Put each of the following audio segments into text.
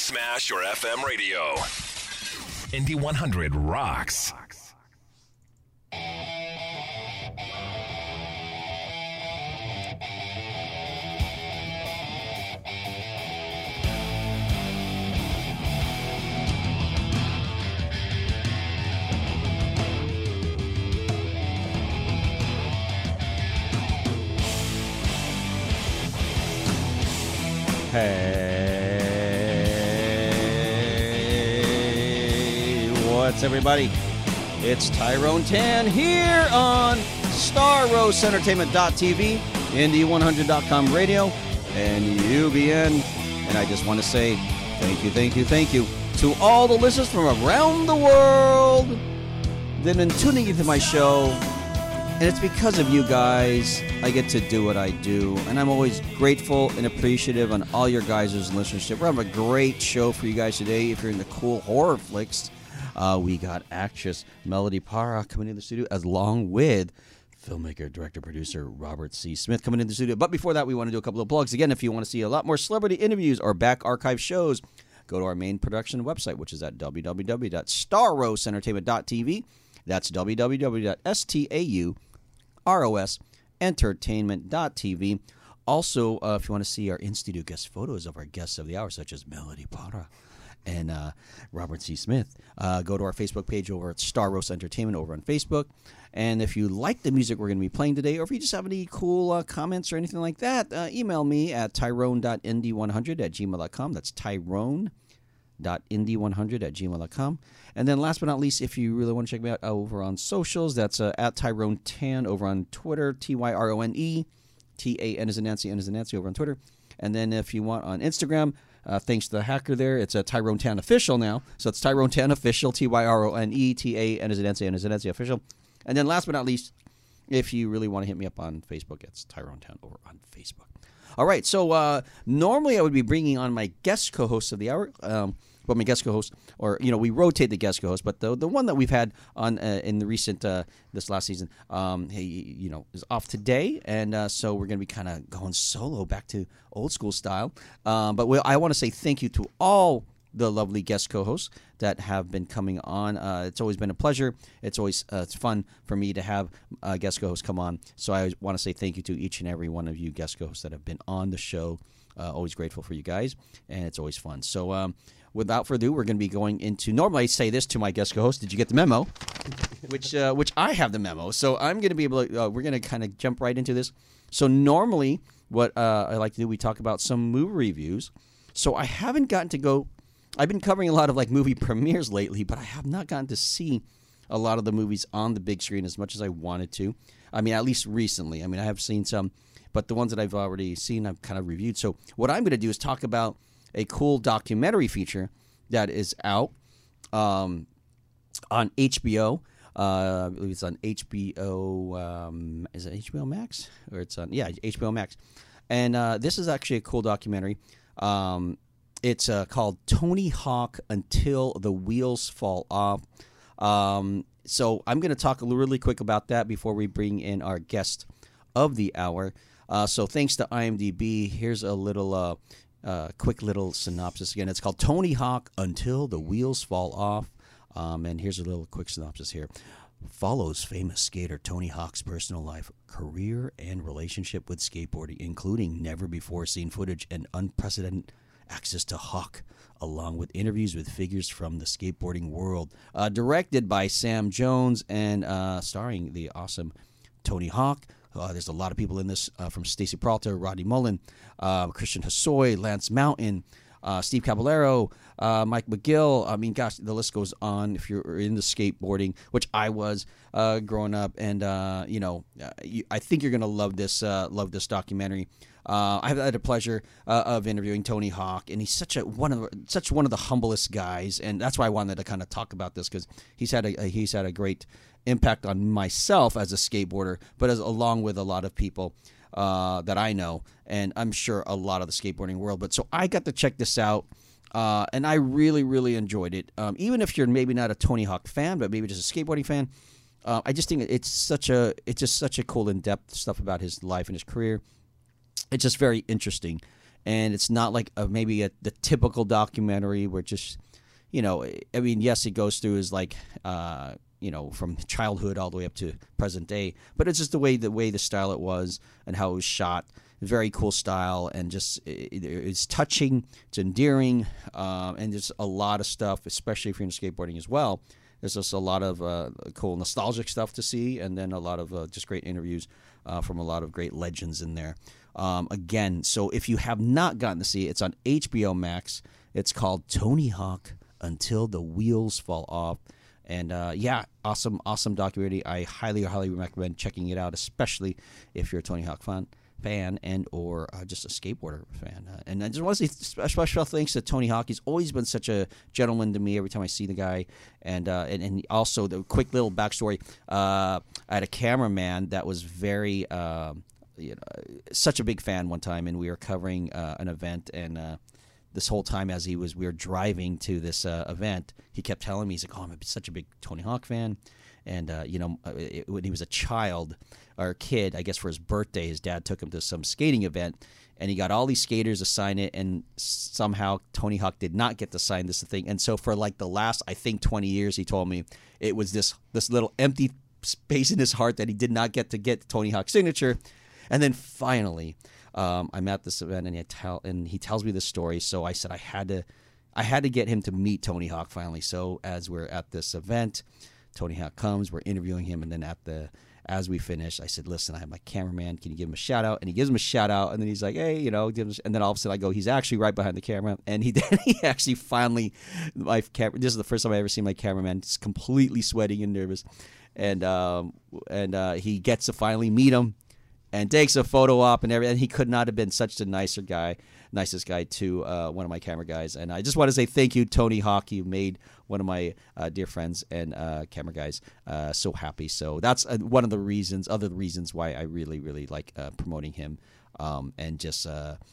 Smash your FM radio. Indy 100 rocks. Hey, what's everybody? It's Tyrone Tan here on StarRoastEntertainment.tv, Indy100.com radio, and UBN. And I just want to say thank you to all the listeners from around the world that have been tuning into my show. And it's because of you guys I get to do what I do. And I'm always grateful and appreciative on all your guys' listenership. We're having a great show for you guys today. If you're into cool horror flicks, we got actress Melody Parra coming in the studio along with filmmaker, director, producer Robert C. Smith coming in the studio. But before that, we want to do a couple of plugs. Again, if you want to see a lot more celebrity interviews or back archive shows, go to our main production website, which is at www.starroastentertainment.tv. That's www.starroastentertainment.tv. Also, if you want to see our in-studio guest photos of our guests of the hour, such as Melody Parra and Robert C. Smith, go to our Facebook page over at Star Roast Entertainment over on Facebook. And if you like the music we're going to be playing today, or if you just have any cool comments or anything like that, email me at tyrone.indy100@gmail.com. That's tyrone.indy100@gmail.com. And then last but not least, if you really want to check me out over on socials, that's at Tyrone Tan over on Twitter, TYRONE, TAN as in Nancy, N as in Nancy over on Twitter. And then if you want on Instagram, thanks to the hacker there, it's a Tyrone Tan Official now. So it's Tyrone Tan Official, TYRONE, TAN as in Nancy, N as in Nancy Official. And then last but not least, if you really want to hit me up on Facebook, it's Tyrone Tan over on Facebook. All right, so normally I would be bringing on my guest co-host of the hour. Well, my guest co-host, or we rotate the guest co-host, but the one that we've had on in the recent this last season, is off today, and so we're going to be kind of going solo, back to old school style. But I want to say thank you to all the lovely guest co-hosts that have been coming on. It's always been a pleasure. It's always it's fun for me to have guest co-hosts come on. So I want to say thank you to each and every one of you guest co-hosts that have been on the show. Always grateful for you guys, and it's always fun. So without further ado, we're going to be going into. Normally, I say this to my guest co-host. Did you get the memo? which I have the memo. So I'm going to be able to. We're going to kind of jump right into this. So normally, what I like to do, we talk about some movie reviews. So I haven't gotten to go. I've been covering a lot of movie premieres lately, but I have not gotten to see a lot of the movies on the big screen as much as I wanted to. I mean, at least recently. I mean, I have seen some, but the ones that I've already seen, I've kind of reviewed. So what I'm going to do is talk about a cool documentary feature that is out on HBO. I believe it's on HBO. Is it HBO Max? Or it's on HBO Max. And this is actually a cool documentary. It's called Tony Hawk Until the Wheels Fall Off. So I'm going to talk really quick about that before we bring in our guest of the hour. So thanks to IMDb, here's a little quick little synopsis again. It's called Tony Hawk Until the Wheels Fall Off. And here's a little quick synopsis here. Follows famous skater Tony Hawk's personal life, career, and relationship with skateboarding, including never-before-seen footage and unprecedented access to Hawk, along with interviews with figures from the skateboarding world. Directed by Sam Jones and starring the awesome Tony Hawk. There's a lot of people in this, from Stacy Peralta, Rodney Mullen, Christian Hosoi, Lance Mountain, Steve Caballero, Mike McGill. I mean, gosh, the list goes on. If you're into skateboarding, which I was growing up, and I think you're gonna love this documentary. I've had the pleasure of interviewing Tony Hawk, and he's such one of the humblest guys, and that's why I wanted to kind of talk about this, because he's had a great impact on myself as a skateboarder, but along with a lot of people that I know, and I'm sure a lot of the skateboarding world. But so I got to check this out, and I really, really enjoyed it. Even if you're maybe not a Tony Hawk fan, but maybe just a skateboarding fan, I just think it's just such a cool, in-depth stuff about his life and his career. It's just very interesting. and it's not like the typical documentary where just, I mean, yes, it goes through his like, from childhood all the way up to present day, but it's just the way the style it was and how it was shot. Very cool style, and just it's touching, it's endearing, and there's a lot of stuff, especially if you're into skateboarding as well. There's just a lot of cool nostalgic stuff to see, and then a lot of just great interviews from a lot of great legends in there. Again, so if you have not gotten to see it, it's on HBO Max. It's called Tony Hawk Until the Wheels Fall Off. And awesome documentary. I highly recommend checking it out, especially if you're a Tony Hawk fan and or just a skateboarder fan. And I just want to say a special thanks to Tony Hawk. He's always been such a gentleman to me every time I see the guy. And also the quick little backstory. I had a cameraman that was very such a big fan one time, and we were covering an event, and this whole time as we were driving to this event, he kept telling me, he's like, "Oh, I'm such a big Tony Hawk fan." And, when he was a child or a kid, I guess for his birthday, his dad took him to some skating event, and he got all these skaters to sign it, and somehow Tony Hawk did not get to sign this thing. And so for like the last, I think, 20 years, he told me it was this little empty space in his heart that he did not get Tony Hawk's signature. And then finally, I'm at this event, and he tells me this story. So I said I had to get him to meet Tony Hawk finally. So as we're at this event, Tony Hawk comes, we're interviewing him, and then as we finish, I said, "Listen, I have my cameraman. Can you give him a shout out?" And he gives him a shout out, and then he's like, "Hey, and then all of a sudden I go, "He's actually right behind the camera," and he actually finally, this is the first time I ever seen my cameraman just completely sweating and nervous, and he gets to finally meet him and takes a photo op and everything. He could not have been such a nicest guy to one of my camera guys. And I just want to say thank you, Tony Hawk. You made one of my dear friends and camera guys so happy. So that's one of the reasons, why I really, really like promoting him and just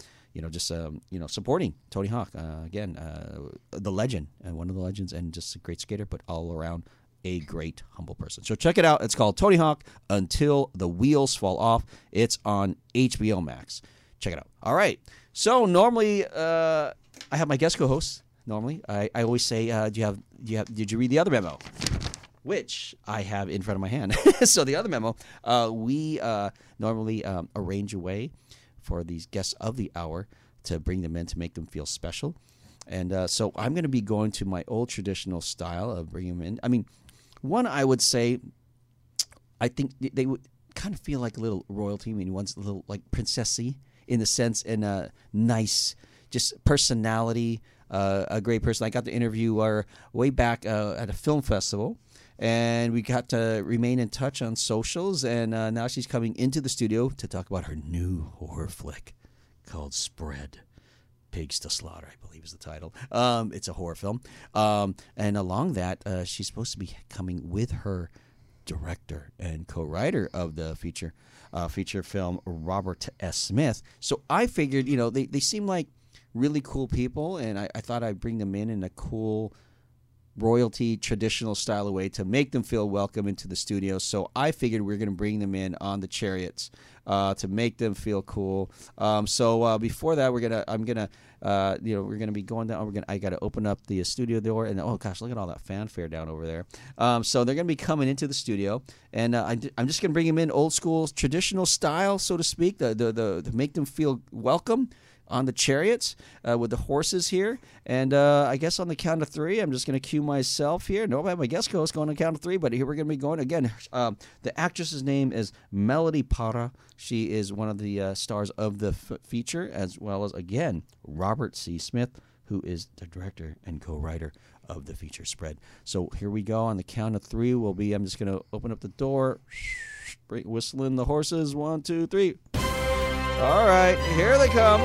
supporting Tony Hawk. Again, the legend, and one of the legends, and just a great skater, but all around a great, humble person. So check it out. It's called Tony Hawk Until the Wheels Fall Off. It's on HBO Max. Check it out. All right. So normally I have my guest co-host. Normally I always say, did you read the other memo? Which I have in front of my hand. So the other memo, we normally arrange a way for these guests of the hour to bring them in to make them feel special. And so I'm going to be going to my old traditional style of bringing them in. I mean, one, I would say, I think they would kind of feel like a little royalty. I mean, one's a little like princessy in the sense, and a nice, just personality, a great person. I got to interview her way back at a film festival, and we got to remain in touch on socials. And now she's coming into the studio to talk about her new horror flick called Spread. Pigs to Slaughter, I believe is the title. It's a horror film. And along that, she's supposed to be coming with her director and co-writer of the feature film, Robert S. Smith. So I figured, they seem like really cool people, and I thought I'd bring them in a cool royalty traditional style of way to make them feel welcome into the studio. So I figured we're going to bring them in on the chariots to make them feel cool. So before that, we're gonna be going down. I got to open up the studio door, and oh gosh, look at all that fanfare down over there. So they're gonna be coming into the studio, and I'm just gonna bring them in old school, traditional style, so to speak, to make them feel welcome on the chariots with the horses here. And I guess on the count of three, I'm just going to cue myself here. No, I have my guest co-host going on the count of three, but here we're going to be going again. The actress's name is Melody Parra. She is one of the stars of the feature, as well as, again, Robert C. Smith, who is the director and co-writer of the feature Spread. So here we go. On the count of three, I'm just going to open up the door, whistling the horses. 1, 2, 3. All right, here they come.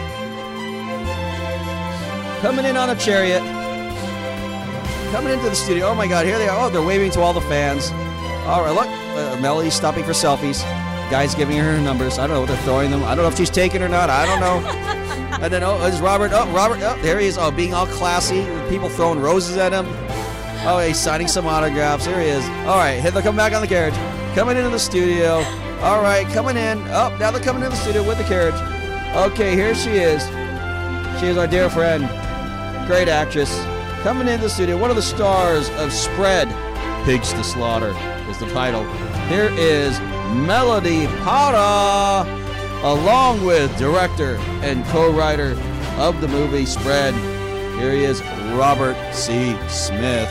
Coming in on a chariot. Coming into the studio. Oh, my God, here they are. Oh, they're waving to all the fans. All right, look. Melody's stopping for selfies. Guy's giving her numbers. I don't know what they're throwing them. I don't know if she's taking or not. I don't know. And then, there's Robert. Oh, Robert. Oh, there he is. Oh, being all classy. People throwing roses at him. Oh, he's signing some autographs. Here he is. All right, here they come back on the carriage. Coming into the studio. All right, coming in. Oh, now they're coming into the studio with the carriage. Okay, here she is. She is our dear friend, great actress, coming into the studio. One of the stars of Spread, Pigs to Slaughter is the title. Here is Melody Potter, along with director and co-writer of the movie Spread. Here he is, Robert C. Smith.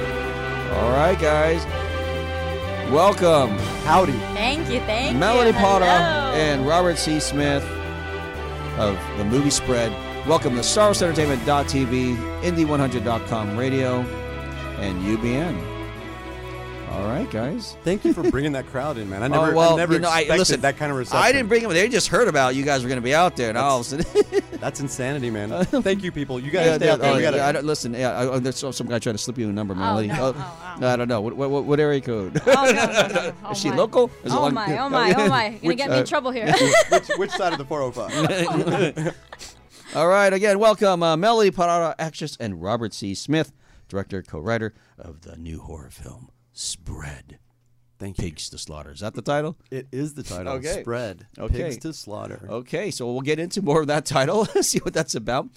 All right, guys. Welcome. Howdy. Thank you. Melody Potter Hello. and Robert C. Smith of the movie Spread. Welcome to StarWarsEntertainment.tv, Indy100.com radio, and UBN. All right, guys. Thank you for bringing that crowd in, man. I never expected listen, that kind of reception. I didn't bring them. They just heard about you guys were going to be out there, and all of a sudden. That's insanity, man. Thank you, people. You guys stay out there. Listen, there's some guy trying to slip you a number, Oh, Melody. no. I don't know. What area code? Oh, no. Oh, Is she my. local? Is it Oh, long- my. You're going to get me in trouble here. which side of the 405? All right, again, welcome Melody Potter, actress, and Robert C. Smith, director, co-writer of the new horror film Spread. Thank you. Pigs to Slaughter. Is that the title? It is the title. Okay. Spread. Okay. Pigs to Slaughter. Okay, so we'll get into more of that title, see what that's about.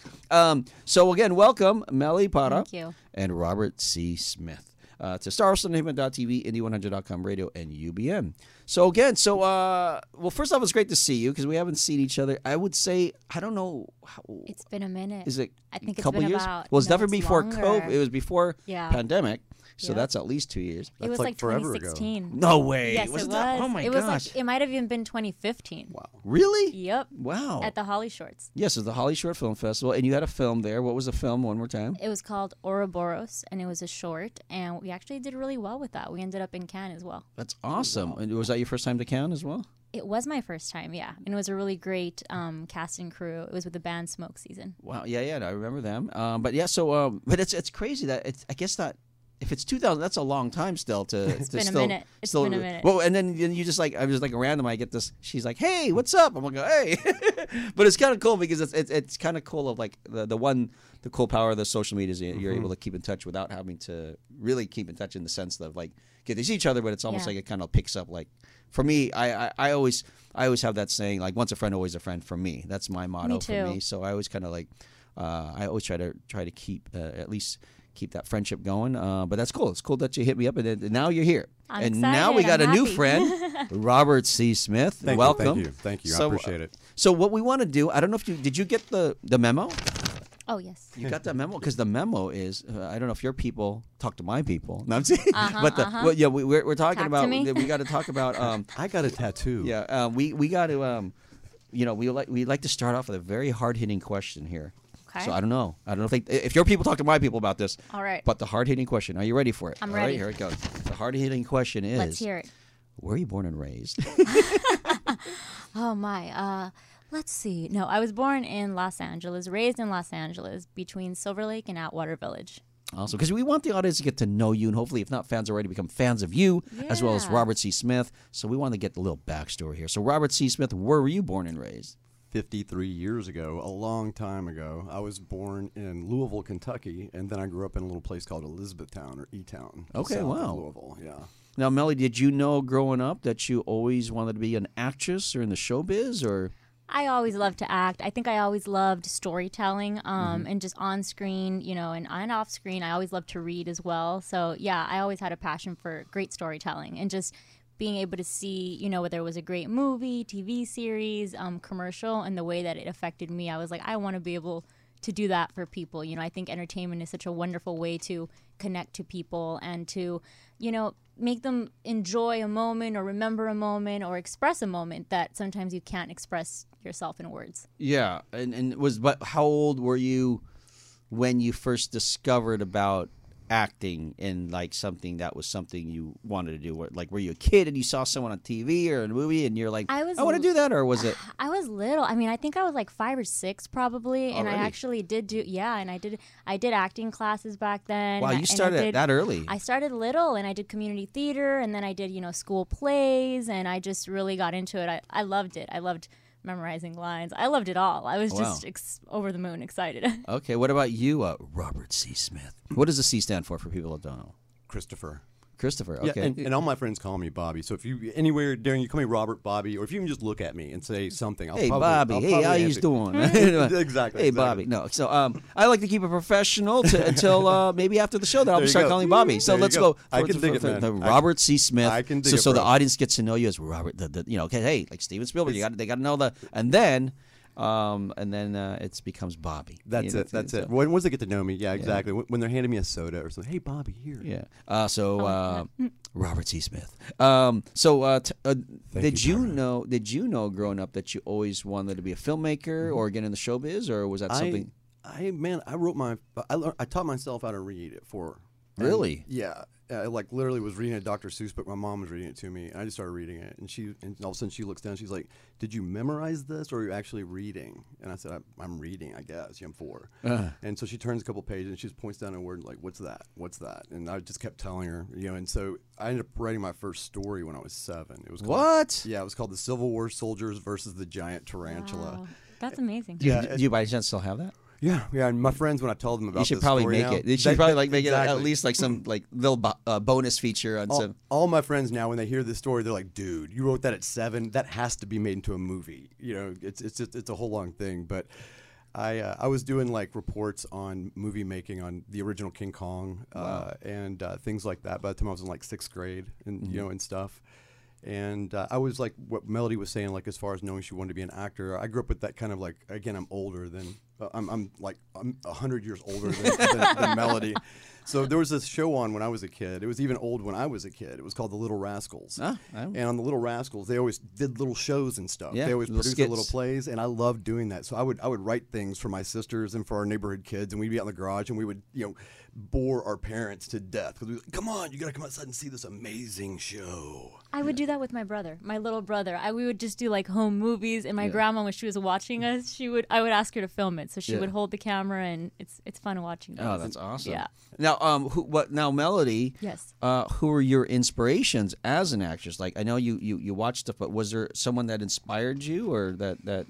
So again, welcome Melody Potter Thank you. and Robert C. Smith to StarWarsEntertainment.tv, Indy100.com radio, and UBN. So again, well, first off, it's great to see you because we haven't seen each other. I would say, I don't know. It's been a minute. Is it I think a it's couple been years? about. Well, it's no, definitely it's before longer. COVID. It was before Yeah. pandemic, so Yep. that's at least 2 years. It That's was like like forever ago. 2016. No way. Yes, Was it that? was. Oh my it was gosh. like it might have even been 2015. Wow. Really? Yep. Wow. At the Holly Shorts. Yes, it's the Holly Short Film Festival, and you had a film there. What was the film? One more time. It was called Ouroboros, and it was a short, and we actually did really well with that. We ended up in Cannes as well. That's awesome. And was that your first time to Cannes as well? It was my first time, yeah. And it was a really great cast and crew. It was with the band Smoke Season. Wow. Yeah. I remember them. But yeah. So, but it's crazy that I guess that if it's 2000, that's a long time still to. It's to been a still, minute. It's still- been a minute. Well, and then you just like I was like random. I get this. She's like, "Hey, what's up?" I'm like, "Hey," but it's kind of cool because it's kind of cool of like the cool power of the social media is you're able to keep in touch without having to really keep in touch in the sense of like get to see each other, but it's almost Yeah. like it kind of picks up like. For me, I always have that saying like once a friend always a friend. For me, that's my motto for too. me. So I always kind of like I always try to keep at least keep that friendship going. But that's cool. It's cool that you hit me up and now you're here. I'm and excited. now we got I'm a new happy. friend, Robert C. Smith. Thank Welcome. you. Thank you. I So, appreciate it. So what we want to do, I don't know if did you get the memo? Oh, yes. You got that memo because the memo is I don't know if your people talk to my people. No, I'm saying, but well, yeah, we're talking Talk to about me. we got to talk about I got a tattoo. yeah we got to we like to start off with a very hard hitting question here. Okay. So I don't know if your people talk to my people about this. All right. But the hard hitting question, are you ready for it? I'm All right, ready. here it goes. The hard hitting question is: Let's hear it. Where are you born and raised? Oh, my. Let's see. No, I was born in Los Angeles, raised in Los Angeles, between Silver Lake and Atwater Village. Awesome, because we want the audience to get to know you, and hopefully, if not fans already, become fans of you, as well as Yeah. Robert C. Smith. So we want to get the little backstory here. So Robert C. Smith, where were you born and raised? 53 years ago, a long time ago. I was born in Louisville, Kentucky, and then I grew up in a little place called Elizabethtown or E-Town. Okay, south of wow. Louisville, yeah. Now, Melly, did you know growing up that you always wanted to be an actress or in the showbiz, or? I always loved to act. I think I always loved storytelling and just on screen, and off screen. I always loved to read as well. So, yeah, I always had a passion for great storytelling and just being able to see, whether it was a great movie, TV series, commercial, and the way that it affected me. I was like, I want to be able to do that for people. I think entertainment is such a wonderful way to connect to people and to, make them enjoy a moment or remember a moment or express a moment that sometimes you can't express yourself in words. Yeah, but how old were you when you first discovered about acting and like something that was something you wanted to do? Like, were you a kid and you saw someone on TV or in a movie and you're like, I want to do that, or was it? I was little. I mean, I think I was like 5 or 6 probably, and I Already? actually did do and I did acting classes back then. Wow, you and started that early. I started little, and I did community theater, and then I did school plays, and I just really got into it. I loved it. I loved memorizing lines. I loved it all. I was just over the moon excited. Okay, what about you, Robert C. Smith? What does the C stand for people that don't know? Christopher. Christopher. Yeah, Okay. and all my friends call me Bobby. So if you anywhere during you call me Robert, Bobby, or if you can just look at me and say something, Hey Bobby, I'll hey, probably how you answer. doing? Exactly. Hey exactly. Bobby. No, so I like to keep it professional until maybe after the show. Then I'll There you start go. calling Bobby. So There you let's go. go. I can dig it, man. The Robert C. Smith. I can dig so it, so the bro. audience gets to know you as Robert. Okay, hey, like Steven Spielberg. They got to know the and then it becomes Bobby. That's it. That's it. Once they get to know me, yeah, exactly. When they're handing me a soda or something, hey Bobby, here. Yeah. Robert C. Smith. Did you know growing up that you always wanted to be a filmmaker or get in the showbiz, or was that something? I taught myself how to read at 4. Really? Yeah. I literally was reading a Dr. Seuss book. My mom was reading it to me, and I just started reading it. And all of a sudden she looks down. She's like, "Did you memorize this, or are you actually reading?" And I said, "I'm reading, I guess. I'm 4." And so she turns a couple pages and she just points down a word like, "What's that? What's that?" And I just kept telling her, And so I ended up writing my first story when I was 7. It was called, What? Yeah, it was called "The Civil War Soldiers versus the Giant Tarantula." Wow. That's amazing. Do you by chance still have that? Yeah. And my friends, when I told them about You should this probably story make now, it. You should probably make it exactly. at least like some like little bonus feature on some. All my friends now, when they hear this story, they're like, "Dude, you wrote that at 7. That has to be made into a movie." It's a whole long thing. But I was doing like reports on movie making on the original King Kong and things like that. By the time I was in like 6th grade, and and stuff. And I was like what Melody was saying, like as far as knowing she wanted to be an actor. I grew up with that kind of like, again, I'm older than I'm 100 years older than Melody. So there was this show on when I was a kid. It was even old when I was a kid. It was called The Little Rascals. And on The Little Rascals, they always did little shows and stuff. Yeah, they always little produced skits. little plays, and I loved doing that. So I would write things for my sisters and for our neighborhood kids, and we'd be out in the garage, and we would bore our parents to death because we were like, "Come on, you got to come outside and see this amazing show." I would do that with my brother, my little brother. We would just do like home movies, and my grandma, when she was watching us, I would ask her to film it, so she would hold the camera, and it's fun watching. Oh, those. that's awesome. Yeah. Now, Melody. Yes. Who were your inspirations as an actress? Like, I know you watched stuff, but was there someone that inspired you, or that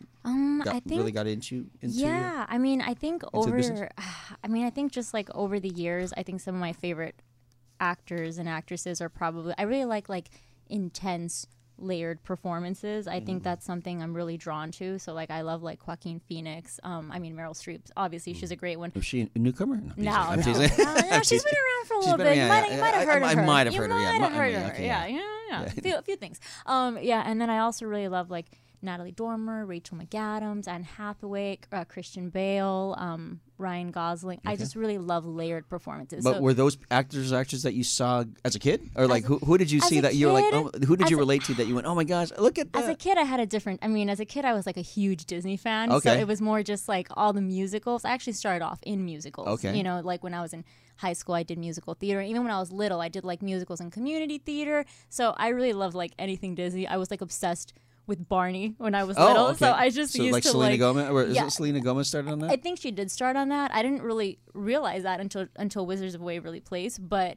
I think really got into Yeah, I mean, I think business? I think just like over the years, I think some of my favorite actors and actresses are probably. I really like intense, layered performances. I think that's something I'm really drawn to. So like I love like Joaquin Phoenix. Meryl Streep. Obviously, she's a great one. Was she a newcomer? No, I'm no, teasing. she's been around for a She's little been- bit. yeah, You might have heard of her. I might have heard You her. Yeah, might have heard of her. okay, Yeah, yeah. A few things. And then I also really love like Natalie Dormer, Rachel McAdams, Anne Hathaway, Christian Bale, Ryan Gosling. I just really love layered performances. But So- were those actors or actresses that you saw as a kid, or like who did you as see a that you were like, kid- oh, who did as you a- relate to that you went, oh my gosh, look at that? As a kid, I had a different. As a kid, I was like a huge Disney fan. So Okay. it was more just like all the musicals. I actually started off in musicals. Okay. Like when I was in high school, I did musical theater. Even when I was little, I did like musicals and community theater. So I really loved like anything Disney. I was like obsessed with Barney when I was little. okay. So I just used like to Selena like. Gomez, or is yeah. it Selena Gomez started on that? I think she did start on that. I didn't really realize that until Wizards of Waverly Place. But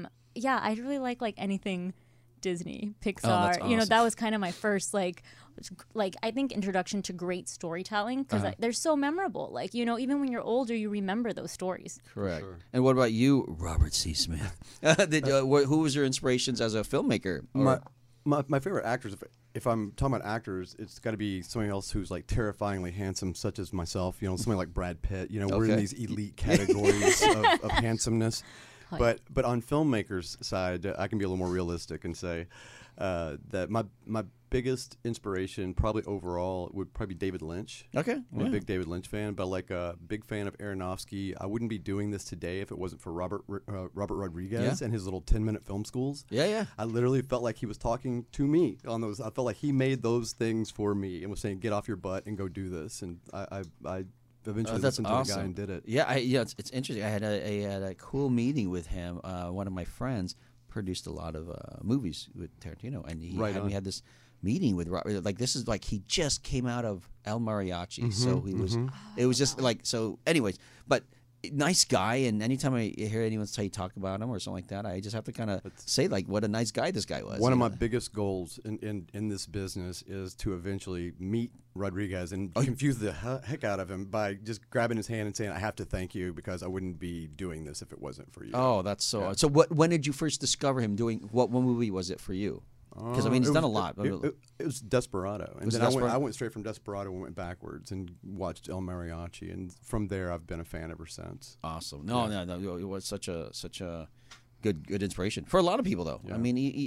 I really like anything Disney, Pixar. that's awesome. That was kind of my first like I think introduction to great storytelling because they're so memorable. Like even when you're older, you remember those stories. Correct. And what about you, Robert C. Smith? Who was your inspirations as a filmmaker? Or- My favorite actors, if I'm talking about actors, it's got to be somebody else who's like terrifyingly handsome, such as myself. Somebody like Brad Pitt. We're in Okay. these elite categories of handsomeness. But on filmmakers' side, I can be a little more realistic and say that my biggest inspiration, probably overall, would probably be David Lynch. Okay. I'm a big David Lynch fan, but like a big fan of Aronofsky. I wouldn't be doing this today if it wasn't for Robert Rodriguez and his little 10-minute film schools. Yeah. I literally felt like he was talking to me on those. I felt like he made those things for me and was saying, "Get off your butt and go do this." And I eventually That's listened awesome. to the guy and did it. Yeah, it's interesting. I had a cool meeting with him. One of my friends produced a lot of movies with Tarantino, and we had this meeting with Robert. Like this is like he just came out of El Mariachi, so he was. It was just like so. Anyways, but nice guy, and anytime I hear anyone say talk about him or something like that, I just have to kind of say like, what a nice guy this guy was. One of my biggest goals in this business is to eventually meet Rodriguez and confuse the heck out of him by just grabbing his hand and saying, "I have to thank you because I wouldn't be doing this if it wasn't for you." Oh, that's so. Yeah. So when did you first discover him doing? What movie was it for you? Because I mean, he's done a lot. It was Desperado, and then I went straight from Desperado and went backwards and watched El Mariachi, and from there I've been a fan ever since. Awesome. No, it was such a good inspiration for a lot of people, though. Yeah. I mean,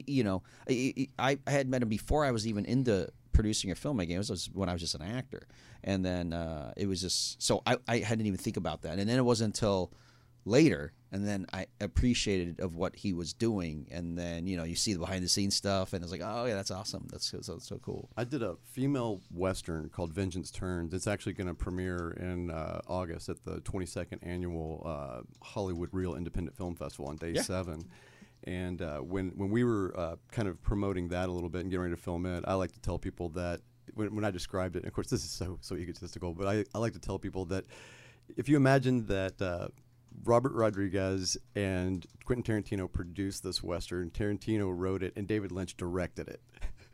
I had met him before I was even into producing or filmmaking. It was when I was just an actor, and then it was just so I hadn't even think about that, and then it wasn't until later, and then I appreciated of what he was doing, and then you see the behind the scenes stuff, and it's like, oh yeah, that's awesome, that's so cool. I did a female western called Vengeance Turns. It's actually going to premiere in August at the 22nd annual Hollywood Real Independent Film Festival on day 7. And when we were kind of promoting that a little bit and getting ready to film it, I like to tell people that when I described it, and of course this is so egotistical, but I like to tell people that if you imagine that Robert Rodriguez and Quentin Tarantino produced this Western, Tarantino wrote it, and David Lynch directed it.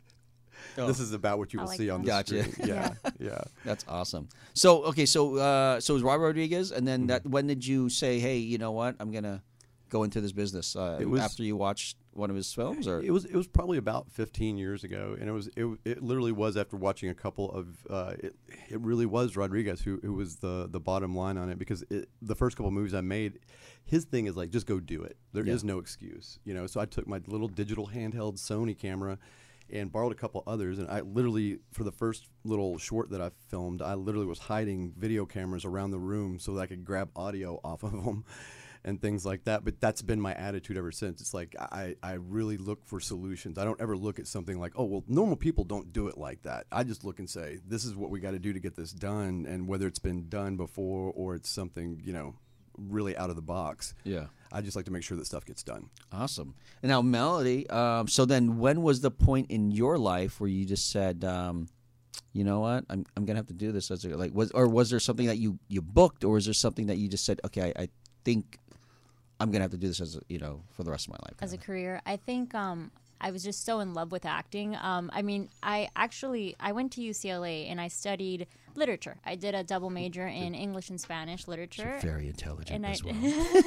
Oh. This is about what you will see on the screen. Yeah. That's awesome. So it was Robert Rodriguez, and then when did you say, hey, you know what, I'm going to go into this business? After you watched one of his films, or it was probably about 15 years ago, and it literally was after watching a couple of it really was Rodriguez who was the bottom line on it, because the first couple of movies I made, his thing is like, just go do it. There is no excuse, So I took my little digital handheld Sony camera and borrowed a couple others, and I literally, for the first little short that I filmed, I literally was hiding video cameras around the room so that I could grab audio off of them and things like that. But that's been my attitude ever since. It's like I really look for solutions. I don't ever look at something like, oh, well, normal people don't do it like that. I just look and say, this is what we got to do to get this done, and whether it's been done before or it's something, really out of the box. Yeah. I just like to make sure that stuff gets done. Awesome. And now, Melody, so then when was the point in your life where you just said, you know what, I'm going to have to do this? Was there something that you booked, or was there something that you just said, okay, I think I'm going to have to do this for the rest of my life? As a career, I think I was just so in love with acting. I mean, I went to UCLA and I studied literature. I did a double major in English and Spanish literature. You're very intelligent as well.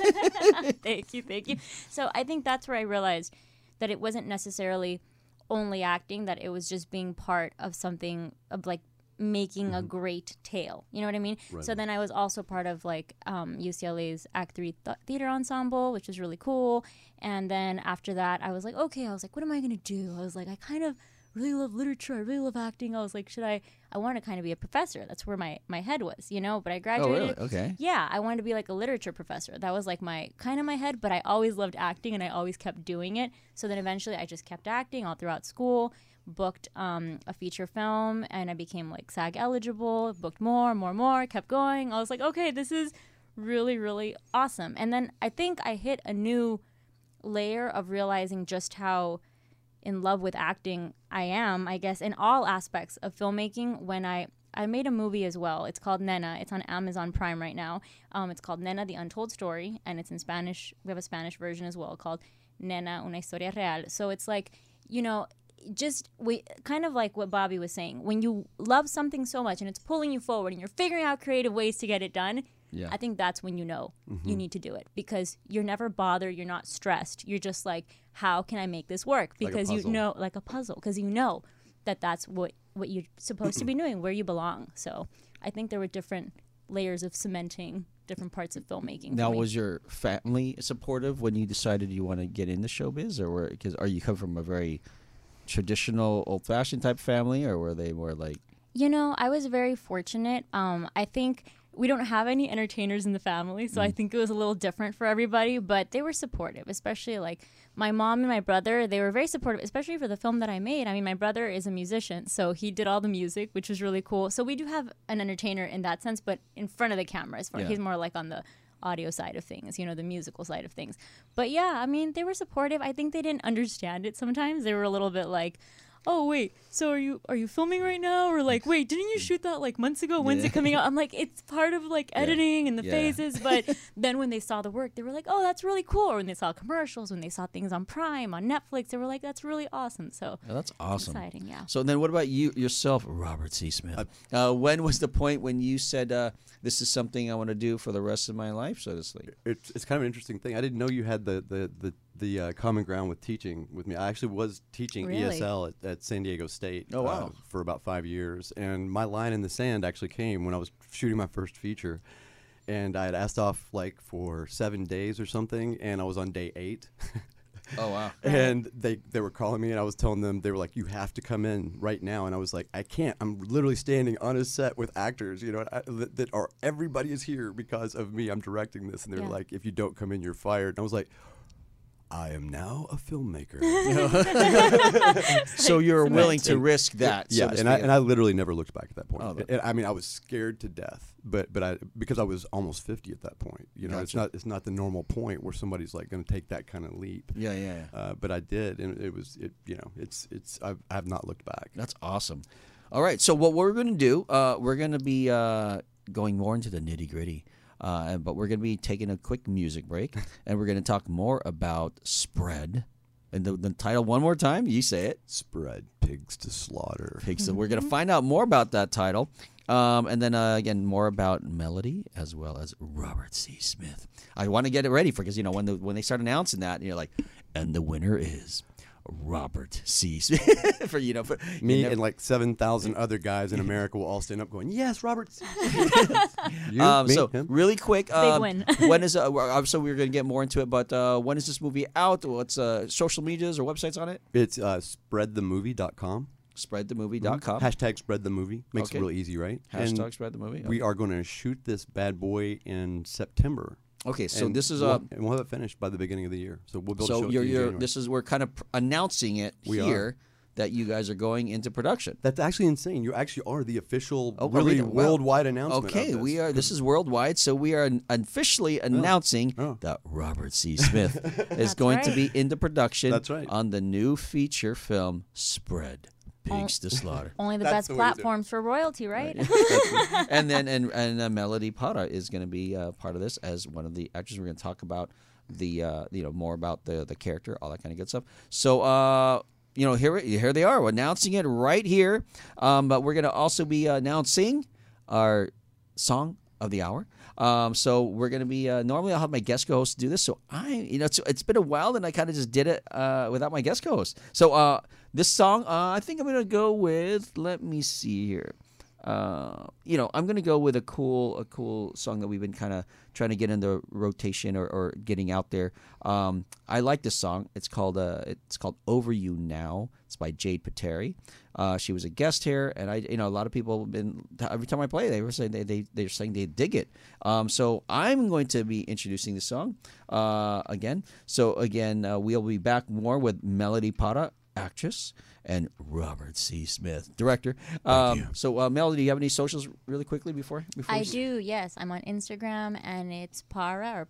Thank you. So I think that's where I realized that it wasn't necessarily only acting, that it was just being part of something of like making a great tale. You know what I mean? Right. So then I was also part of UCLA's Act 3 Theater Ensemble, which was really cool. And then after that, I was like, what am I going to do? I was like, I kind of really love literature. I really love acting. I was like, I want to kind of be a professor. That's where my head was, but I graduated. Oh, really? Okay. Yeah, I wanted to be like a literature professor. That was like my head, but I always loved acting and I always kept doing it. So then eventually I just kept acting all throughout school. Booked a feature film, and I became like SAG eligible, booked more, kept going. I was like, okay, this is really, really awesome. And then I think I hit a new layer of realizing just how in love with acting I am, I guess, in all aspects of filmmaking, when I made a movie as well. It's called Nena. It's on Amazon Prime right now. It's called Nena, The Untold Story, and it's in Spanish. We have a Spanish version as well called Nena, Una Historia Real. So it's like, kind of like what Bobby was saying, when you love something so much and it's pulling you forward and you're figuring out creative ways to get it done, I think that's when you need to do it, because you're never bothered, you're not stressed, you're just like, how can I make this work? Because like a puzzle, because that's what you're supposed to be doing, where you belong. So I think there were different layers of cementing different parts of filmmaking. Now, was your family supportive when you decided you want to get into showbiz, or are you come from a very traditional, old-fashioned type family, or were they more like? I was very fortunate. I think we don't have any entertainers in the family, so I think it was a little different for everybody, but they were supportive, especially like my mom and my brother. They were very supportive, especially for the film that I made. I mean, my brother is a musician, so he did all the music, which was really cool. So we do have an entertainer in that sense, but in front of the camera. He's more like on the audio side of things, the musical side of things. But yeah, I mean, they were supportive. I think they didn't understand it sometimes. They were a little bit like, oh wait, so are you filming right now? Or like, wait, didn't you shoot that like months ago? When's it coming out? I'm like, it's part of like editing and the phases. But then when they saw the work, they were like, oh, that's really cool. Or when they saw commercials, when they saw things on Prime, on Netflix, they were like, that's really awesome. So that's awesome. Exciting, yeah. So then what about you yourself, Robert C. Smith? When was the point when you said, this is something I want to do for the rest of my life, so to speak? It's kind of an interesting thing. I didn't know you had the common ground with teaching with me. I actually was teaching ESL at San Diego State for about 5 years. And my line in the sand actually came when I was shooting my first feature. And I had asked off like for 7 days or something, and I was on day 8. Oh, wow. And they were calling me, and I was telling them, they were like, you have to come in right now. And I was like, I can't. I'm literally standing on a set with actors, you know, that are, everybody is here because of me. I'm directing this. And they're like, if you don't come in, you're fired. And I was like, I am now a filmmaker. So you're willing to risk that. Yeah, so and I literally never looked back at that point. And I mean, I was scared to death, but because I was almost 50 at that point. You know, it's not the normal point where somebody's like going to take that kind of leap. Yeah. But I did, and I have not looked back. That's awesome. All right, so what we're going to do, we're going to be going more into the nitty gritty. But we're going to be taking a quick music break, and we're going to talk more about Spread. And the title one more time, you say it. Spread Pigs to Slaughter. Pigs. So we're going to find out more about that title. And then, again, more about Melody as well as Robert C. Smith. I want to get it ready because, you know, when they start announcing that, and you're like, and the winner is Robert C. Smith. for me and like 7,000 other guys in America will all stand up going, yes, Robert C. Smith. So really quick, big win. When is so we're going to get more into it, but when is this movie out? What's social medias or websites on it? It's spreadthemovie.com. Spreadthemovie.com. Hashtag spreadthemovie. Makes it real easy, right? Hashtag spreadthemovie. Okay. We are going to shoot this bad boy in September. Okay, so this is and we'll have it finished by the beginning of the year. So we'll be able to show it to you in January. This is we're kind of announcing it here that you guys are going into production. That's actually insane. You actually are the official, worldwide announcement. Okay, of this. we are. This is worldwide, so we are officially announcing that Robert C. Smith is going to be into production. That's right. On the new feature film Spread Pigs to Slaughter. Only the best platforms for royalty, right? And then and Melody Parra is going to be part of this as one of the actors. We're going to talk about the more about the character, all that kind of good stuff. So here they are. We're announcing it right here. But we're going to also be announcing our song of the hour. So we're going to be normally I'll have my guest co-host do this. So it's been a while and I kind of just did it without my guest co-host. So this song I think I'm going to go with. Let me see here. I'm going to go with a cool song that we've been kind of trying to get in the rotation or getting out there. I like this song. It's called Over You Now. It's by Jade Pateri. She was a guest here, and a lot of people have been, every time I play, they were saying they're saying they dig it. So I'm going to be introducing the song again. So again, we'll be back more with Melody Parra, actress, and Robert C. Smith, director. So, Melody, do you have any socials really quickly before I do, yes. I'm on Instagram, and it's Parra,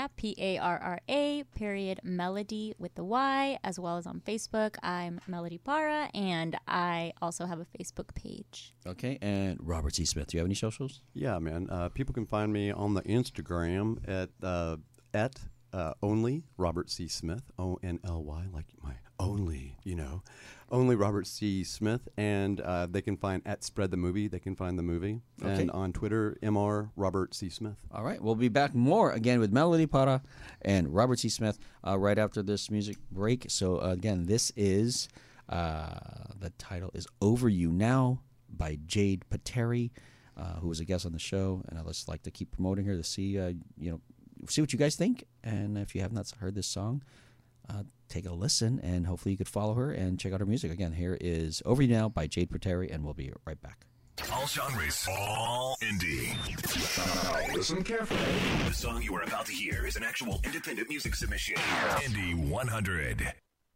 Parra, period, Melody with the Y, as well as on Facebook. I'm Melody Parra, and I also have a Facebook page. Okay, and Robert C. Smith, do you have any socials? Yeah, man. People can find me on the Instagram at only Robert C. Smith, ONLY, like my only, only Robert C. Smith, and they can find at Spread the Movie. They can find the movie, and on Twitter, Mr. Robert C. Smith. All right, we'll be back more again with Melody Parra and Robert C. Smith right after this music break. So again, this is the title is "Over You Now" by Jade Pateri, who was a guest on the show, and I just like to keep promoting her to see see what you guys think, and if you have not heard this song, take a listen, and hopefully you could follow her and check out her music. Again, here is Over You Now by Jade Pateri, and we'll be right back. All genres, all indie. Now listen carefully. The song you are about to hear is an actual independent music submission. Indie 100.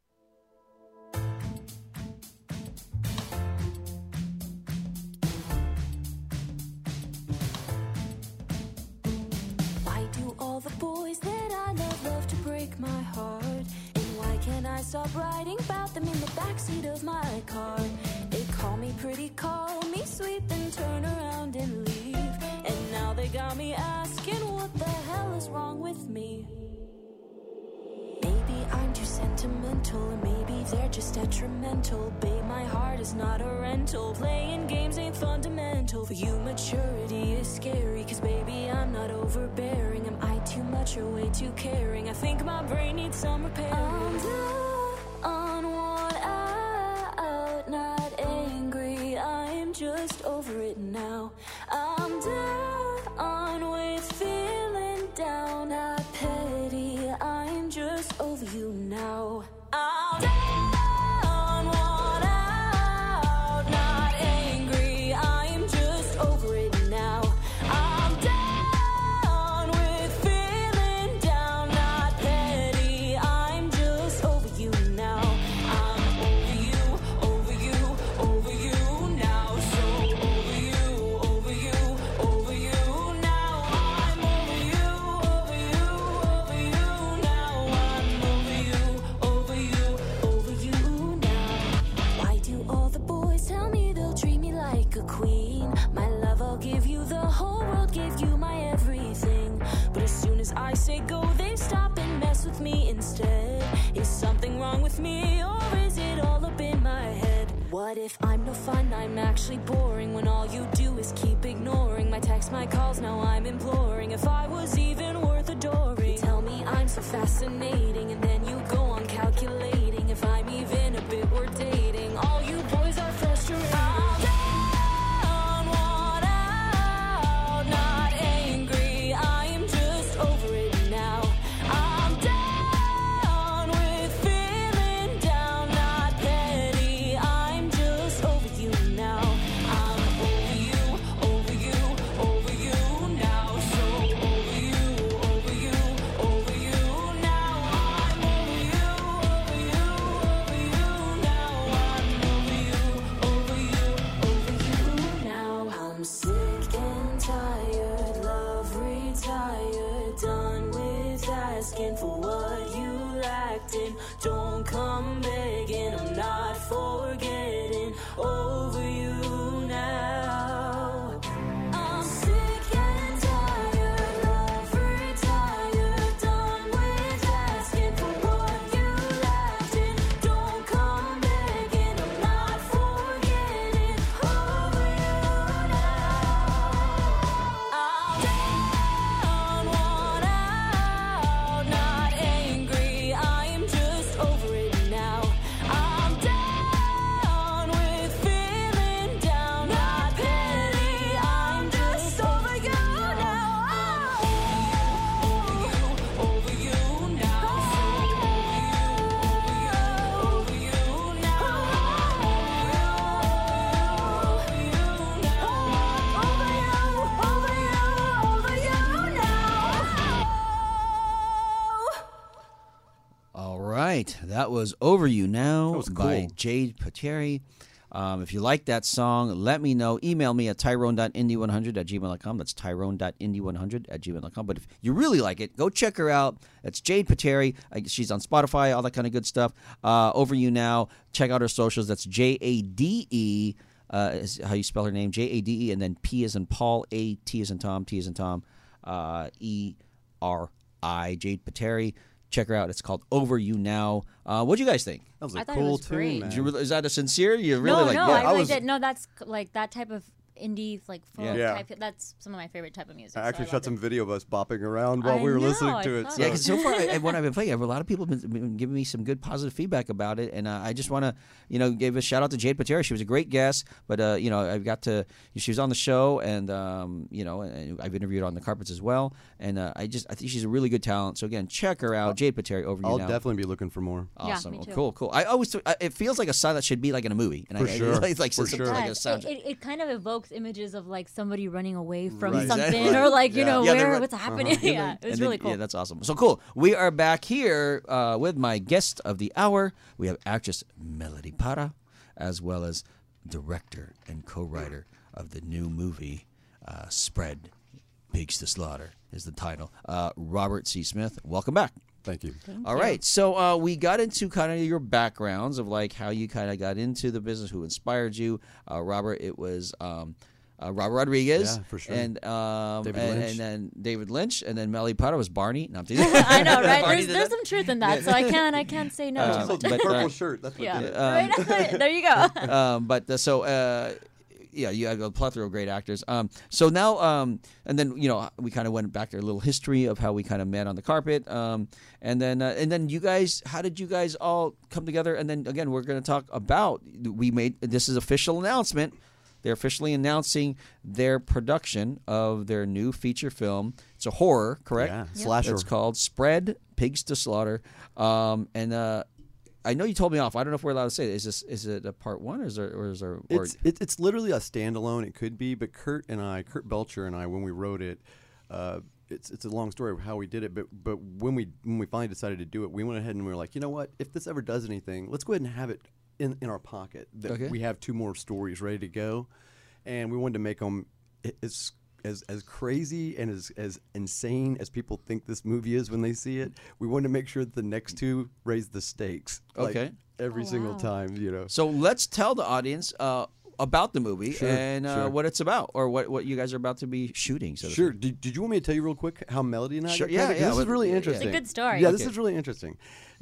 All the boys that I love to break my heart. And why can't I stop writing about them in the back backseat of my car. They call me pretty, call me sweet, then turn around and leave. And now they got me asking what the hell is wrong with me. Maybe I'm too sentimental, or maybe they're just detrimental. Babe, my heart is not a rental. Playing games ain't fundamental. For you, maturity is scary, cause baby, I'm not overbearing. Am I too much or way too caring? I think my brain needs some repairing. I'm down, worn out, not angry. I'm just over it now. I'm down with feeling down, not petty. I'm just over you now. I'm down, worn out, not angry. I'm just over it now. I'm down with feeling down, not petty. I'm just over you now. I'm over you, over you, over you now. So over you, over you, over you now. I'm over you, over you, over you now. I'm over you, over you, over you now. Why do all the boys tell me they'll treat me like a queen? My love, I'll give you the whole world, give you my everything. But as soon as I say go, they stop and mess with me instead. Is something wrong with me, or is it all up in my head? What if I'm no fun, I'm actually boring, when all you do is keep ignoring my texts, my calls? Now I'm imploring if I was even worth adoring. You tell me I'm so fascinating, and then you go on calculating if I'm even a bit worth dating. All you boys are frustrating. I'm down, worn out, not angry. I am just over it now. I'm down with feeling down, not petty. I'm just over you now. I'm over you, over you, over you now. So over you, over you, over you now. I'm over you, over you, over you now. I'm over you, over you, over you now. I'm sick and tired, love retired, done with asking for what you lacked in. Don't come begging, I'm not forgetting. Over you now. I'm sick and tired, love retired, done with asking for what you lacked in. Don't come begging, I'm not forgetting. Over you now. I'm down, worn out, not angry. I am just over it now. I'm down with feeling down, not petty. I'm just over you now. Over you now. Over you now. Over you now. All right, that was Over You Now That was by cool. Jade Pateri. If you like that song, let me know. Email me at tyrone.indy100@gmail.com. That's tyrone.indy100@gmail.com. But if you really like it, go check her out. That's Jade Pateri. She's on Spotify, all that kind of good stuff. Over You Now. Check out her socials. That's Jade, is how you spell her name, Jade, and then P as in Paul, A, T as in Tom, T as in Tom, ERI, Jade Pateri. Check her out. It's called Over You Now. What'd you guys think? That was I a thought it cool was tune, great. man. Did you really, is that a sincere? You really No, like? no, yeah, I really was- did. No, that's like that type of indie, like folk Yeah. type. That's some of my favorite type of music. I so actually loved shot some it. video of us bopping around while I we were know, listening I to it. saw Yeah, that. because so far, when I've been playing, a lot of people have been giving me some good positive feedback about it, and I just want to, give a shout out to Jade Pateri. She was a great guest, but she was on the show, and and I've interviewed her on the carpets as well, and I think she's a really good talent. So again, check her out, Jade Pateri. Over I'll You Now. definitely be looking for more. Awesome. me Well, too. cool. I always it feels like a sound that should be like in a movie, and For sure. like For something sure. like a Yes, sound. it kind of evokes images of like somebody running away from Right. something, Exactly. or like Yeah, they're what's happening. Yeah, it was And really then- cool. Yeah, that's awesome. So cool. We are back here with my guest of the hour. We have actress Melody Para, as well as director and co-writer of the new movie, Spread Pigs to Slaughter is the title. Robert C. Smith, welcome back. Thank you. All right, so we got into kind of your backgrounds of like how you kind of got into the business, who inspired you. Robert, it was Robert Rodriguez, Yeah, for sure. and David Lynch. and then David Lynch, and then Melly Potter was Barney. No, I'm teasing. I know, right? Barney did There's that? some truth in that, so I can't say no. Uh, to it. but, Purple shirt. That's what yeah, did it. right. There you go. Yeah, you have a plethora of great actors. So now, and then we kind of went back to a little history of how we kind of met on the carpet. And then you guys, how did you guys all come together? And then again, we're going to talk about this is official announcement. They're officially announcing their production of their new feature film. It's a horror, correct? Yeah, slasher. It's called Spread Pigs to Slaughter. I know you told me off. I don't know if we're allowed to say it. Is it a part one or is there? It's literally a standalone. It could be, but Kurt Belcher and I, when we wrote it, it's a long story of how we did it. But when we finally decided to do it, we went ahead and we were like, you know what? If this ever does anything, let's go ahead and have it in our pocket. That Okay. we have 2 more stories ready to go, and we wanted to make them as crazy and as insane as people think this movie is when they see it. We wanted to make sure that the next 2 raise the stakes. Okay. Every single wow. time. So let's tell the audience about the movie Sure, and sure. what it's about, or what you guys are about to be shooting. So to Sure. speak. Did you want me to tell you real quick how Melody and I Sure, got yeah, connected? yeah, This is really yeah. interesting. It's a good story. Yeah, this Okay. is really interesting.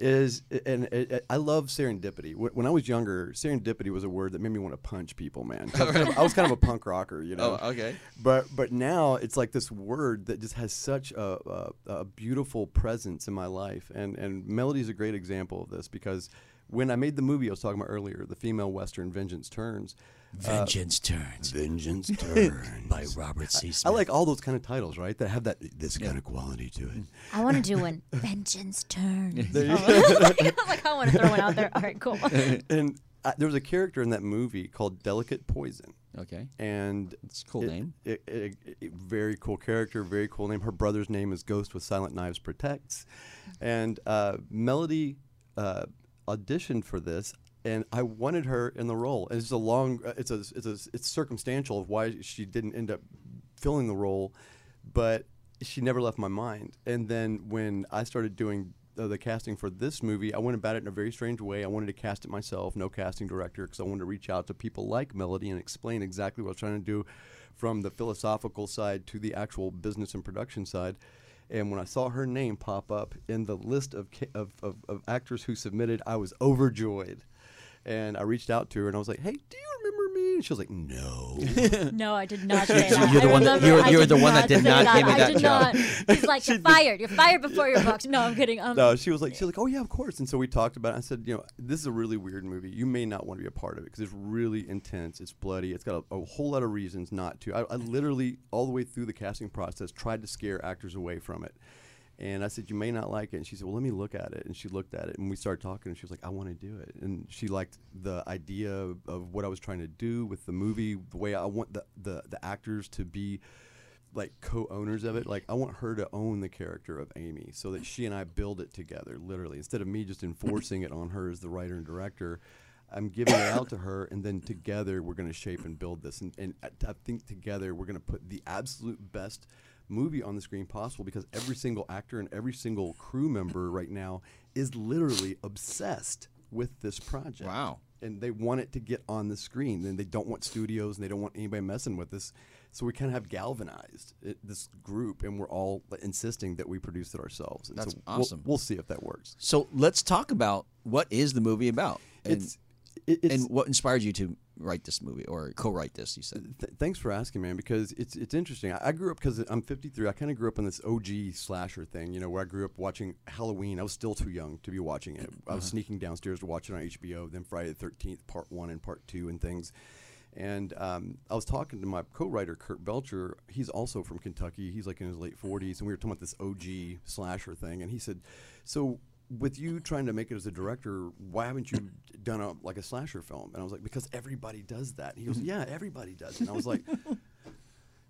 I love serendipity. When I was younger, serendipity was a word that made me want to punch people, man. I was kind of a punk rocker, Oh, okay. But now it's like this word that just has such a beautiful presence in my life. And Melody is a great example of this, because when I made the movie I was talking about earlier, the female Western Vengeance Turns. Vengeance Turns Vengeance Turns. by Robert C. I Smith. like all those kind of titles, right? That have this kind of quality to it. I want to do one. Vengeance turns. There you Like I want to throw one out there. All right, cool. And there was a character in that movie called Delicate Poison. Okay, And it's a cool name. Very cool character, very cool name. Her brother's name is Ghost with Silent Knives Protects. And Melody auditioned for this, and I wanted her in the role. And it's a long, it's circumstantial of why she didn't end up filling the role, but she never left my mind. And then when I started doing the casting for this movie, I went about it in a very strange way. I wanted to cast it myself, no casting director, because I wanted to reach out to people like Melody and explain exactly what I was trying to do, from the philosophical side to the actual business and production side. And when I saw her name pop up in the list of actors who submitted, I was overjoyed. And I reached out to her and I was like, "Hey, do you remember me?" And she was like, "No." No, I did not say that. You're the I one that- remember you're- I you're did the one that not did say not give me I that did job. not. She's like, "You're fired. You're fired before your box." No, I'm kidding. No, she was like, "Oh yeah, of course." And so we talked about it. I said, "This is a really weird movie. You may not want to be a part of it because it's really intense. It's bloody. It's got a whole lot of reasons not to." I literally, all the way through the casting process, tried to scare actors away from it. And I said, "You may not like it." And she said, "Well, let me look at it." And she looked at it, and we started talking, and she was like, "I want to do it." And she liked the idea of what I was trying to do with the movie, the way I want the actors to be like co-owners of it. Like, I want her to own the character of Amy so that she and I build it together, literally. Instead of me just enforcing it on her as the writer and director, I'm giving it out to her, and then together we're going to shape and build this. And I think together we're going to put the absolute best movie on the screen possible, because every single actor and every single crew member right now is literally obsessed with this project. Wow. And they want it to get on the screen, and they don't want studios, and they don't want anybody messing with this. So we kind of have galvanized this group, and we're all insisting that we produce it ourselves. And That's so awesome. We'll see if that works. So let's talk about what is the movie about, and It's what inspired you to write this movie or co-write this. You said. Thanks for asking, man, because it's interesting. I grew up, because I'm 53. I kind of grew up on this OG slasher thing, where I grew up watching Halloween. I was still too young to be watching it. I was sneaking downstairs to watch it on HBO, then Friday the 13th, Part 1 and Part 2 and things. And I was talking to my co-writer, Kurt Belcher. He's also from Kentucky. He's like in his late 40s, and we were talking about this OG slasher thing. And he said, "So with you trying to make it as a director, why haven't you done a slasher film?" And I was like, "Because everybody does that." And he goes, "Yeah, everybody does it." And I was like,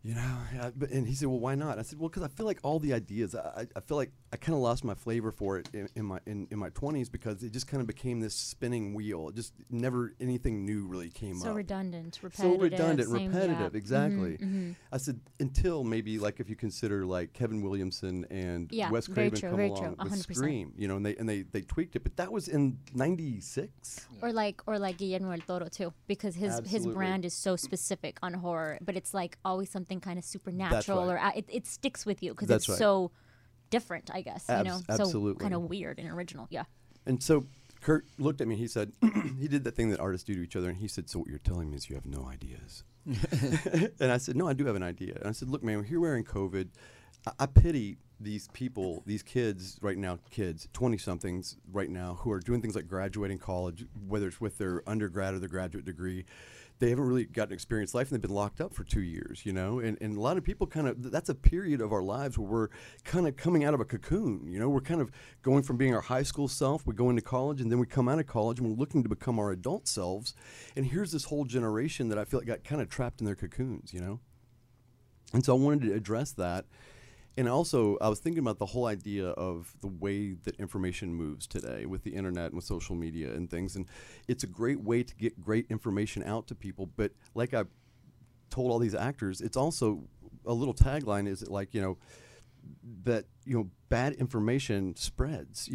And he said, well, why not? I said, well, because I feel like all the ideas, I feel like I kind of lost my flavor for it in my 20s, because it just kind of became this spinning wheel. Just never anything new really came up. So redundant, repetitive. Exactly. I said, until maybe like if you consider like Kevin Williamson and Wes Craven come along with 100%. Scream, and they tweaked it, but that was in '96. Or like Guillermo del Toro too, because his Absolutely. brand is so specific on horror, but it's like always something kind of supernatural, right. or it sticks with you because That's it's right. so different, I guess. So absolutely. kind of weird and original. Yeah. And so Kurt looked at me and he said, he did that thing that artists do to each other, and he said, so what you're telling me is you have no ideas. And I said, no, I do have an idea. And I said, look, man, here we're in COVID. I pity these people, these kids right now, 20-somethings right now, who are doing things like graduating college, whether it's with their undergrad or their graduate degree. They haven't really gotten to experience life, and they've been locked up for 2 years, And a lot of people that's a period of our lives where we're kind of coming out of a cocoon, We're kind of going from being our high school self, we go into college, and then we come out of college, and we're looking to become our adult selves. And here's this whole generation that I feel like got kind of trapped in their cocoons, And so I wanted to address that. And also, I was thinking about the whole idea of the way that information moves today with the internet and with social media and things. And it's a great way to get great information out to people. But like I told all these actors, it's also a little tagline is like, that, bad information spreads.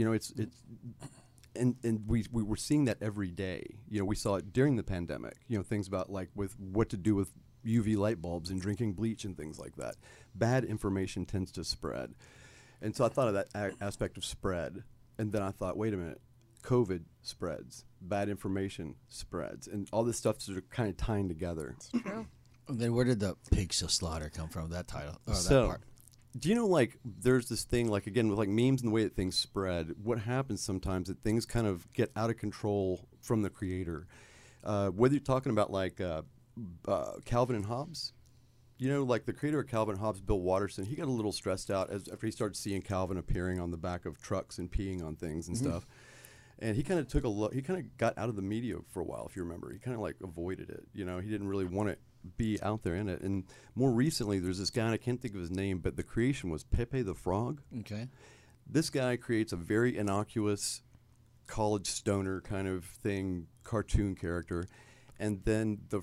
And we were seeing that every day. We saw it during the pandemic, things about like with what to do with UV light bulbs and drinking bleach and things like that. Bad information tends to spread. And so I thought of that aspect of spread. And then I thought, wait a minute, COVID spreads, bad information spreads. And all this stuff sort of kind of tying together. It's true. And then where did the pigs to slaughter come from, that title? Or So, that part? do you know, like, there's this thing, like, again, with like memes and the way that things spread, what happens sometimes that things kind of get out of control from the creator. Whether you're talking about like Calvin and Hobbes, like the creator of Calvin and Hobbes, Bill Watterson, he got a little stressed out after he started seeing Calvin appearing on the back of trucks and peeing on things and stuff. And he kind of took a look. He kind of got out of the media for a while, if you remember. He kind of like avoided it. He didn't really want to be out there in it. And more recently, there's this guy, and I can't think of his name, but the creation was Pepe the Frog. Okay. This guy creates a very innocuous college stoner kind of thing, cartoon character. And then the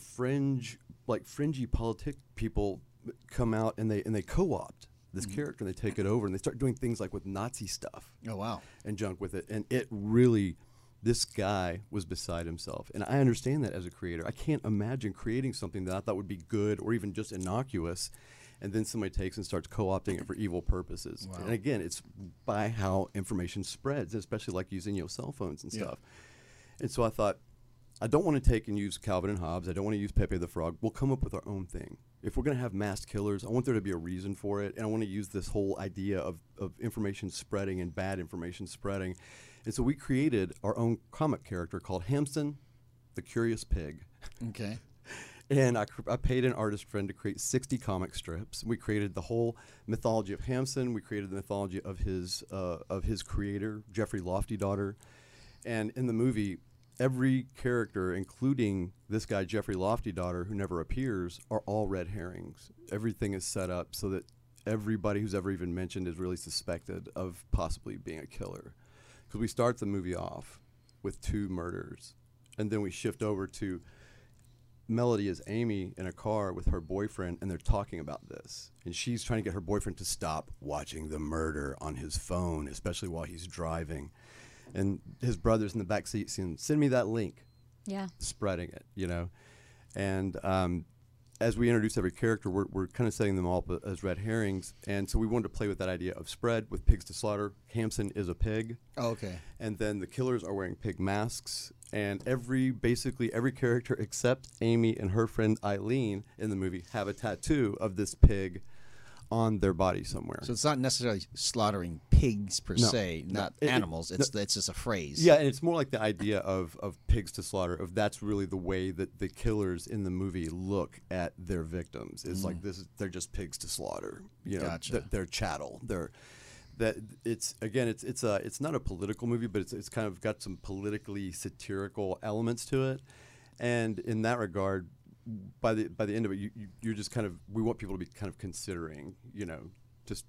fringy politic people come out and they co-opt this character, and they take it over, and they start doing things like with Nazi stuff. Oh, wow. And junk with it. And it really, this guy was beside himself. And I understand that as a creator. I can't imagine creating something that I thought would be good or even just innocuous, and then somebody takes and starts co-opting it for evil purposes. Wow. And again, it's by how information spreads, especially like using cell phones and stuff. And so I thought, I don't want to take and use Calvin and Hobbes. I don't want to use Pepe the Frog. We'll come up with our own thing. If we're going to have mass killers, I want there to be a reason for it, and I want to use this whole idea of information spreading and bad information spreading. And so we created our own comic character called Hamson, the Curious Pig. Okay. And I paid an artist friend to create 60 comic strips. We created the whole mythology of Hamson. We created the mythology of his creator, Jeffrey Lofty-Daughter. And in the movie, every character, including this guy, Jeffrey Lofty-Daughter, who never appears, are all red herrings. Everything is set up so that everybody who's ever even mentioned is really suspected of possibly being a killer. Because we start the movie off with 2 murders, and then we shift over to Melody as Amy in a car with her boyfriend, and they're talking about this. And she's trying to get her boyfriend to stop watching the murder on his phone, especially while he's driving. And his brother's in the back seat saying, send me that link. Yeah. Spreading it, And as we introduce every character, we're kind of setting them all up as red herrings. And so we wanted to play with that idea of spread with pigs to slaughter. Hamson is a pig. Oh, okay. And then the killers are wearing pig masks. And basically every character except Amy and her friend Eileen in the movie have a tattoo of this pig on their body somewhere. So it's not necessarily slaughtering pigs per se, not animals. It's just a phrase. Yeah, and it's more like the idea of pigs to slaughter. Of that's really the way that the killers in the movie look at their victims. It's like they're just pigs to slaughter. Gotcha. They're chattel. It's not a political movie, but it's kind of got some politically satirical elements to it. And in that regard, by the end of it, you're just kind of, we want people to be kind of considering, just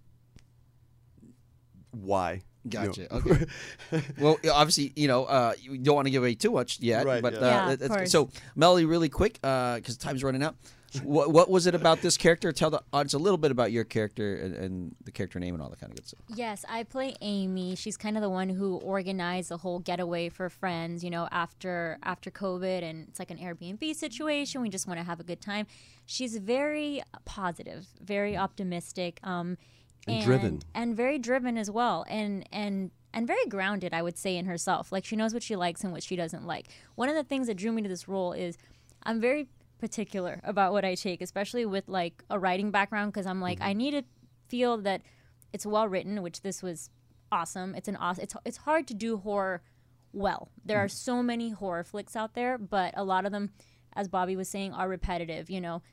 why. Gotcha. Okay. Well, obviously, you don't want to give away too much yet, Right, but yeah. Of course. so Melody, really quick, because time's running out. What was it about this character? Tell the audience a little bit about your character and the character name and all that kind of good stuff. Yes, I play Amy. She's kind of the one who organized the whole getaway for friends, after COVID, and it's like an Airbnb situation. We just want to have a good time. She's very positive, very optimistic, and driven. and very driven as well, and very grounded, I would say, in herself. Like, she knows what she likes and what she doesn't like. One of the things that drew me to this role is I'm very particular about what I take, especially with like a writing background, because I'm like, I need to feel that it's well written, which this was awesome. It's hard to do horror well. There are so many horror flicks out there, but a lot of them, as Bobby was saying, are repetitive,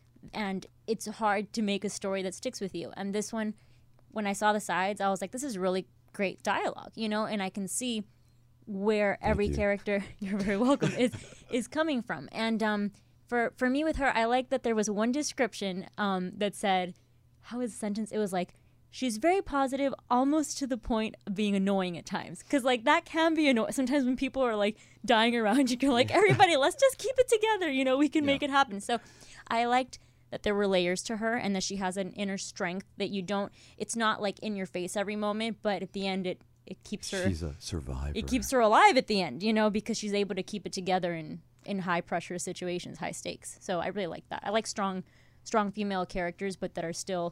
and it's hard to make a story that sticks with you. And this one, when I saw the sides, I was like, this is really great dialogue, and I can see where every character, you're very welcome, is coming from. And for me with her, I like that there was one description that said, how is the sentence? It was like, she's very positive, almost to the point of being annoying at times. Because, like, that can be annoying. Sometimes when people are, like, dying around you, you're like, everybody, let's just keep it together. We can make it happen. So I liked that there were layers to her and that she has an inner strength that it's not, like, in your face every moment, but at the end it keeps her. She's a survivor. It keeps her alive at the end, because she's able to keep it together in high pressure situations, high stakes. So I really like that. I like strong female characters, but that are still,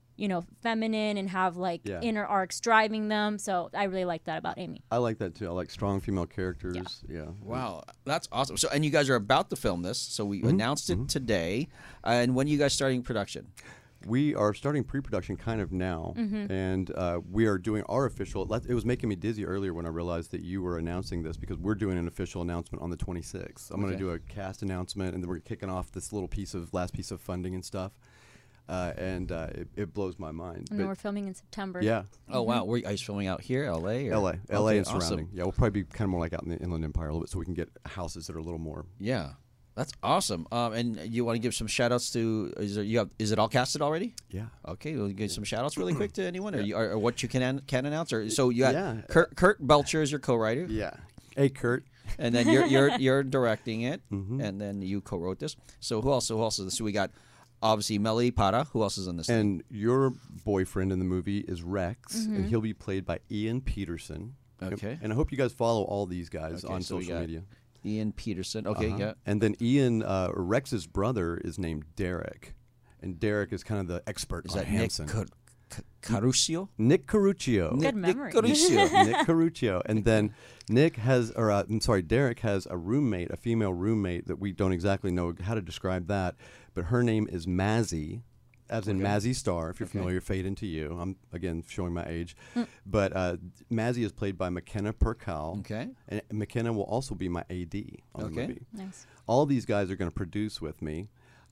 feminine and have like inner arcs driving them. So I really like that about Amy. I like that too. I like strong female characters. Yeah. Wow, that's awesome. So, and you guys are about to film this, so we announced it today. And when are you guys starting production? We are starting pre-production kind of now, and we are doing our official. It was making me dizzy earlier when I realized that you were announcing this, because we're doing an official announcement on the 26th. I'm going to do a cast announcement, and then we're kicking off this little last piece of funding and stuff, and it blows my mind. And then we're filming in September. Yeah. Oh, wow. Are you guys filming out here, L.A.? LA Okay, and awesome. surrounding. Yeah, we'll probably be kind of more like out in the Inland Empire a little bit, so we can get houses that are a little more. Yeah. That's awesome. And you want to give some shout outs to, is it all casted already? Yeah. Okay, we'll give some shout outs really quick to anyone, or what you can announce. Or so you got Yeah. Kurt Belcher is your co-writer. Yeah. Hey, Kurt. And then you're directing it, and then you co-wrote this. So who else? So we got obviously Melody Para. Who else is in this? And your boyfriend in the movie is Rex, and he'll be played by Ian Peterson. Okay. And I hope you guys follow all these guys on so we social got media. Ian Peterson. Okay, yeah. And then Ian, Rex's brother, is named Derek, and Derek is kind of the expert Is on that Hanson. Nick Caruccio? Nick Caruccio. Good memory. Nick Caruccio. Nick Caruccio. And then Derek has a female roommate that we don't exactly know how to describe that, but her name is Mazzy, as in Mazzy Star, if you're familiar, Fade Into You. I'm, again, showing my age. But Mazzy is played by McKenna Percal. Okay. And McKenna will also be my AD on the movie. Nice. All these guys are going to produce with me.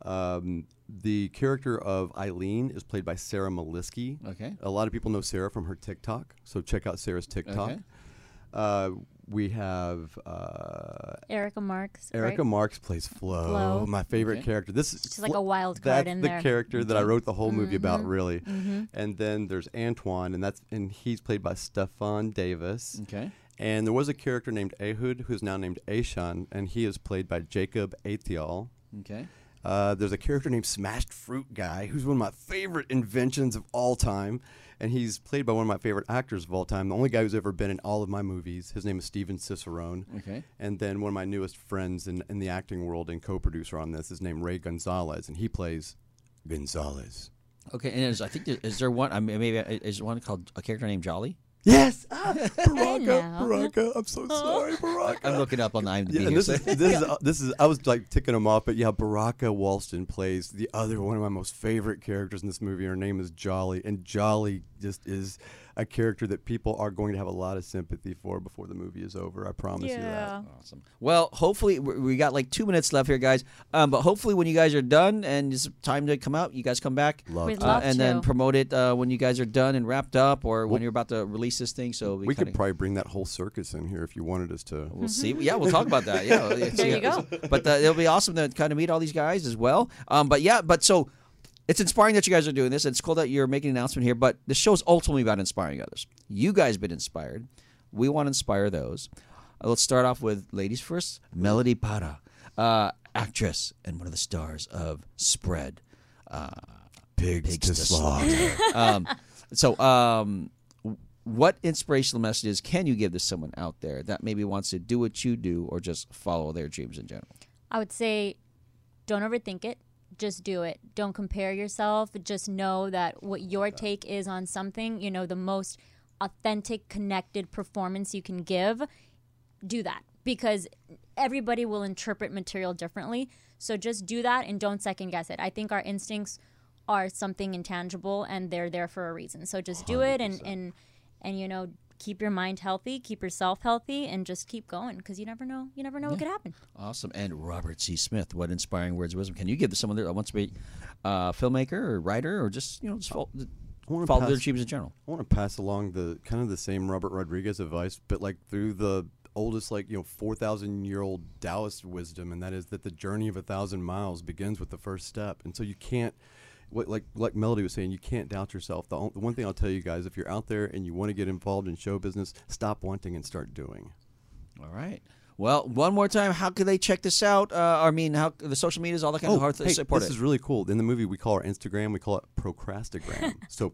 The character of Eileen is played by Sarah Maliski. Okay. A lot of people know Sarah from her TikTok, so check out Sarah's TikTok. Okay. We have Erica Marks. Erica right? Marks plays Flo, Flo. my favorite character. This is She's like a wild card that's in the there. character that I wrote the whole movie about, really. And then there's Antoine, and he's played by Stefan Davis. Okay. And there was a character named Ehud, who's now named Ashan, and he is played by Jacob Athial. Okay. There's a character named Smashed Fruit Guy, who's one of my favorite inventions of all time. And he's played by one of my favorite actors of all time, the only guy who's ever been in all of my movies. His name is Steven Cicerone. Okay. And then one of my newest friends in the acting world and co-producer on this is named Ray Gonzalez, and he plays Gonzalez. Okay. And is there one? I mean, maybe is one called a character named Jolly? Yes, now. Baraka. I'm so sorry, Baraka. I'm looking up on the IMDb. Yeah, and this is. I was like ticking him off, but yeah, Baraka Walston plays the other one of my most favorite characters in this movie. Her name is Jolly, and Jolly just is a character that people are going to have a lot of sympathy for before the movie is over. I promise you that. Awesome. Well, hopefully we got like 2 minutes left here, guys. But hopefully when you guys are done and it's time to come out, you guys come back We'd love and to. then promote it when you guys are done and wrapped up, or when you're about to release release this thing. So we could probably bring that whole circus in here if you wanted us to. We'll see. Yeah, we'll talk about that. Yeah, There you go. But it'll be awesome to kind of meet all these guys as well. But so it's inspiring that you guys are doing this. It's cool that you're making an announcement here. But the show's ultimately about inspiring others. You guys been inspired. We want to inspire those. Let's start off with ladies first. Melody Para, actress and one of the stars of Spread. Pigs to slaughter. What inspirational messages can you give to someone out there that maybe wants to do what you do or just follow their dreams in general? I would say don't overthink it. Just do it. Don't compare yourself. Just know that what your take is on something, you know, the most authentic, connected performance you can give, do that. Because everybody will interpret material differently. So just do that and don't second guess it. I think our instincts are something intangible and they're there for a reason. So just do it and you know, keep your mind healthy, keep yourself healthy, and just keep going because you never know. You never know what could happen. Awesome. And Robert C. Smith, what inspiring words of wisdom can you give to someone that wants to be a filmmaker or writer or just, you know, just follow their dreams in general? I want to pass along the kind of the same Robert Rodriguez advice, but like through the oldest, 4,000-year-old Taoist wisdom, and that is that the journey of 1,000 miles begins with the first step. And so you can't, like Melody was saying, you can't doubt yourself. The one thing I'll tell you guys, if you're out there and you want to get involved in show business, stop wanting and start doing. All right. Well, one more time, how can they check this out? How the social medias, all that kind of hard to support this it. is really cool. In the movie, we call our Instagram, we call it Procrastagram. So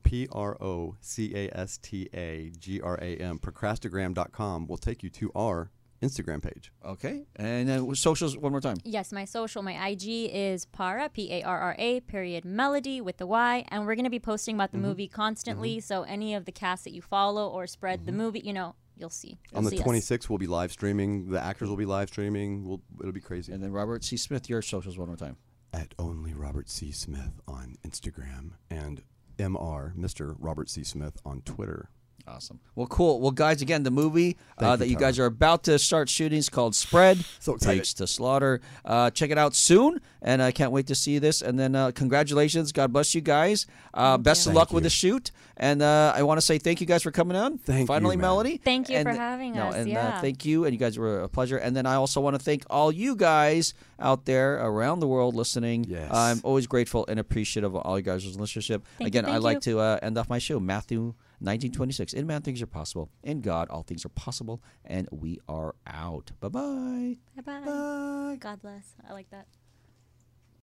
Procrastagram, Procrastagram.com will take you to our Instagram page. Okay. And then socials one more time. Yes, my IG is Para, P-A-R-R-A, _melody with the Y. And we're going to be posting about the movie constantly. So any of the cast that you follow or spread the movie, you know, you'll see. On the 26th, we'll be live streaming. The actors will be live streaming. It'll be crazy. And then Robert C. Smith, your socials one more time. At only Robert C. Smith on Instagram and Mr. Robert C. Smith on Twitter. Awesome. Well, cool. Well, guys, again, the movie that you guys are about to start shooting is called Spread. So excited. Pigs to Slaughter. Check it out soon, and I can't wait to see this. And then congratulations. God bless you guys. Best of luck with the shoot. And I want to say thank you guys for coming on. Finally, Melody. Thank you for having us. Thank you, and you guys were a pleasure. And then I also want to thank all you guys out there around the world listening. Yes. I'm always grateful and appreciative of all you guys' listenership. Again, I like to end off my show, Matthew 19:26. In man, things are possible. In God, all things are possible. And we are out. Bye-bye. Bye-bye. Bye. God bless. I like that.